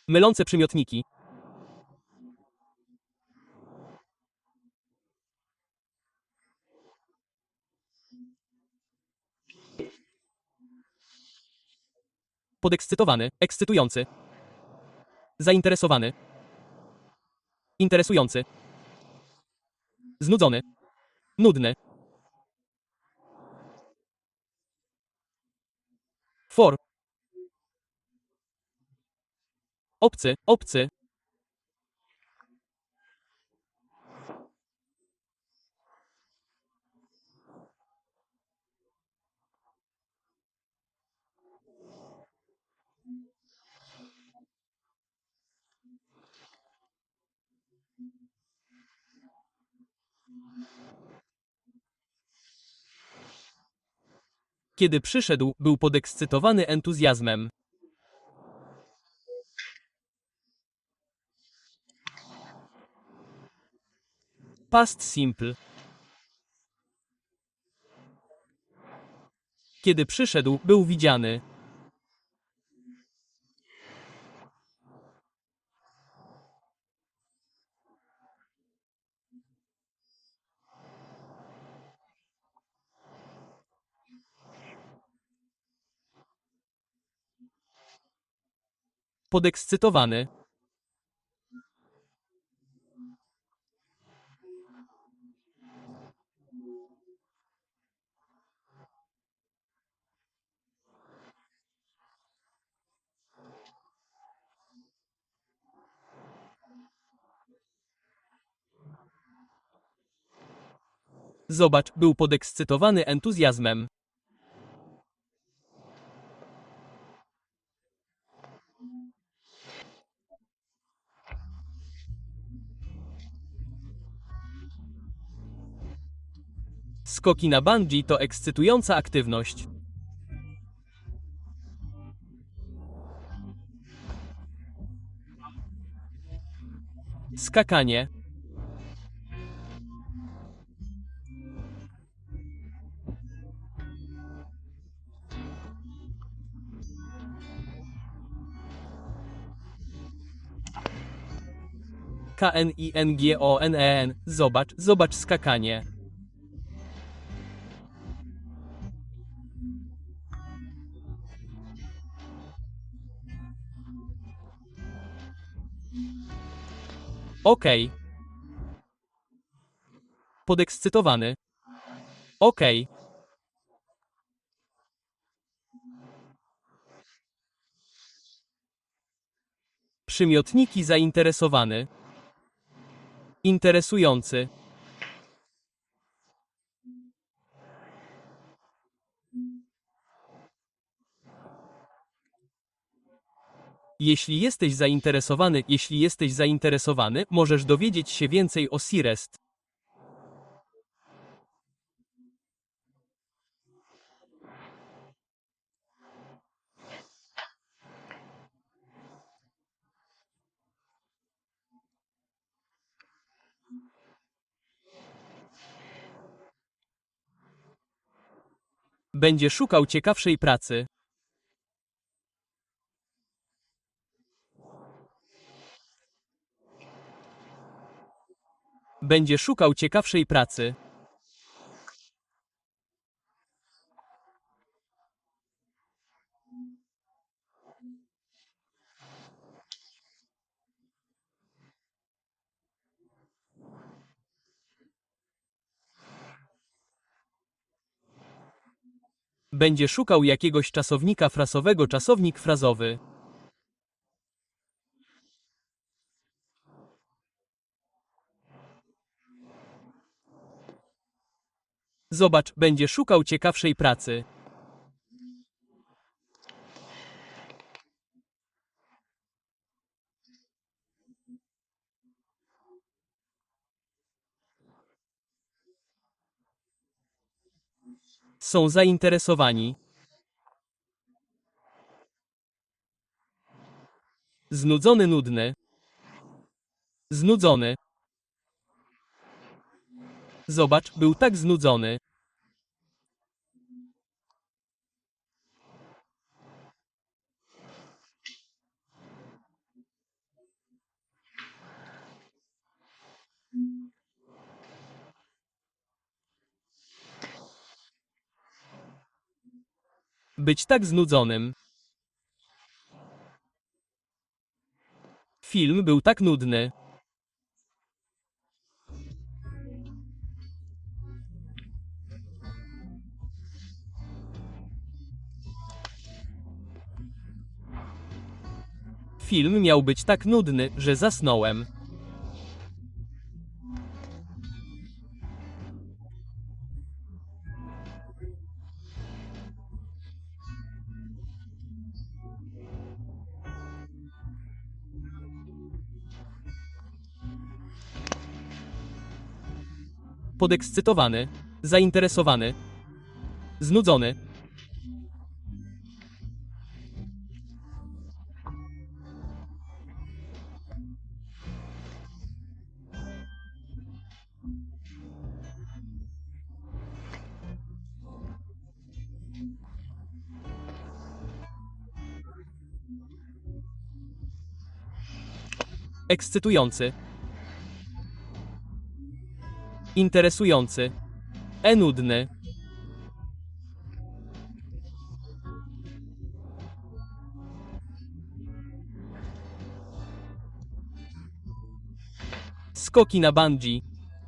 Mylące przymiotniki. Podekscytowany, ekscytujący. Zainteresowany. Interesujący. Znudzony. Nudny. For. Obcy, obcy. Kiedy przyszedł, był podekscytowany entuzjazmem. Past simple. Kiedy przyszedł, był widziany. Podekscytowany. Zobacz, był podekscytowany entuzjazmem. Skoki na bungee to ekscytująca aktywność. Skakanie. Kningonen. Zobacz, zobacz skakanie. Okej. Podekscytowany. Okej. Przymiotniki zainteresowany. Interesujący. Jeśli jesteś zainteresowany, możesz dowiedzieć się więcej o Searest. Będzie szukał ciekawszej pracy. Będzie szukał ciekawszej pracy. Będzie szukał jakiegoś czasownika frasowego. Czasownik frazowy. Zobacz, będzie szukał ciekawszej pracy. Są zainteresowani. Znudzony, nudny. Znudzony. Zobacz, był tak znudzony. Być tak znudzonym. Film był tak nudny. Film miał być tak nudny, że zasnąłem. Podekscytowany. Zainteresowany. Znudzony. Ekscytujący. Interesujący. Nudny. Skoki na bungee.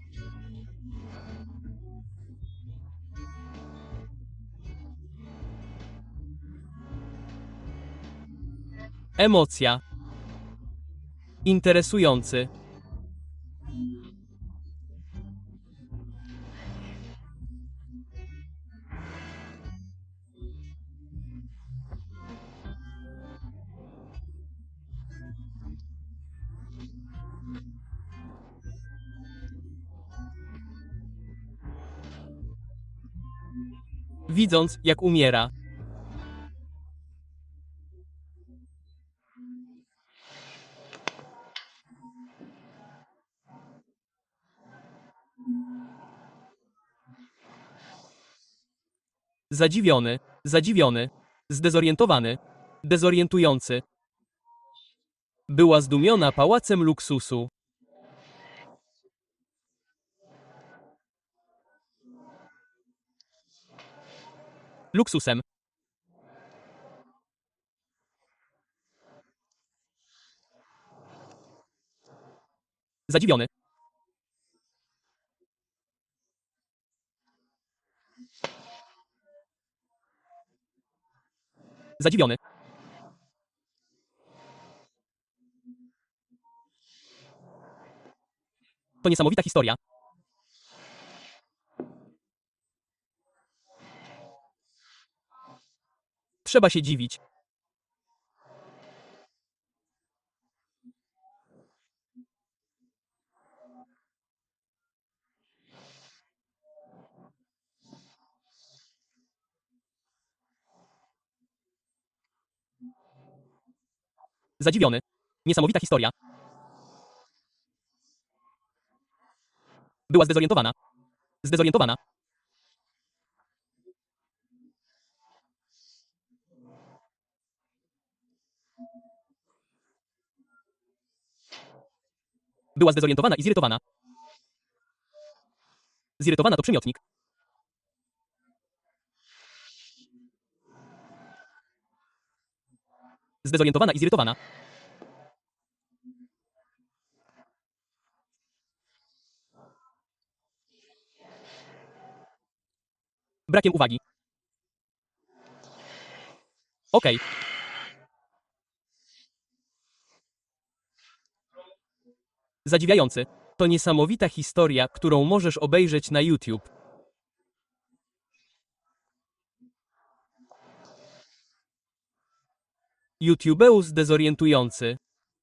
Emocja. Interesujący. Widząc, jak umiera. Zadziwiony. Zadziwiony. Zdezorientowany. Dezorientujący. Była zdumiona pałacem luksusu. Luksusem. Zadziwiony. Zadziwiony. To niesamowita historia. Trzeba się dziwić. Zadziwiony. Niesamowita historia. Była zdezorientowana. Zdezorientowana. Była zdezorientowana i zirytowana. Zirytowana to przymiotnik. Zdezorientowana i zirytowana. Brakiem uwagi. Okej. Zadziwiający. To niesamowita historia, którą możesz obejrzeć na YouTube. YouTubeus dezorientujący.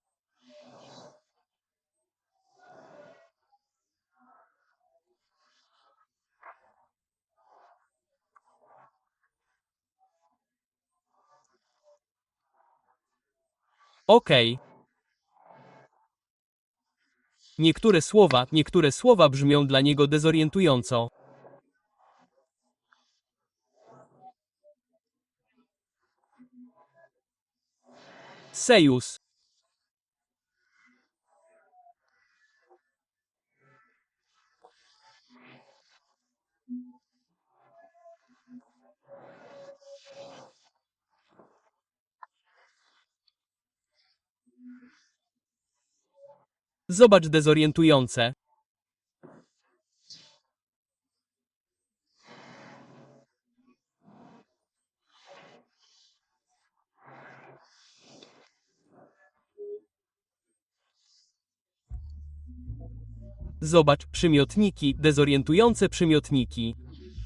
Okej. Niektóre słowa brzmią dla niego dezorientująco. Sejus. Zobacz dezorientujące. Zobacz, przymiotniki, dezorientujące przymiotniki.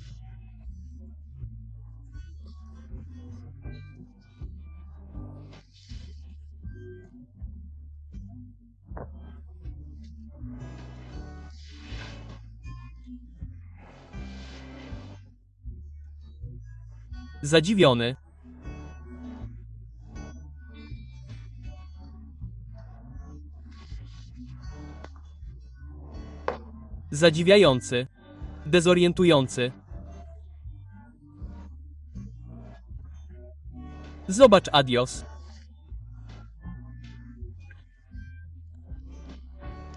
Zadziwiony. Zadziwiający. Dezorientujący. Zobacz adios.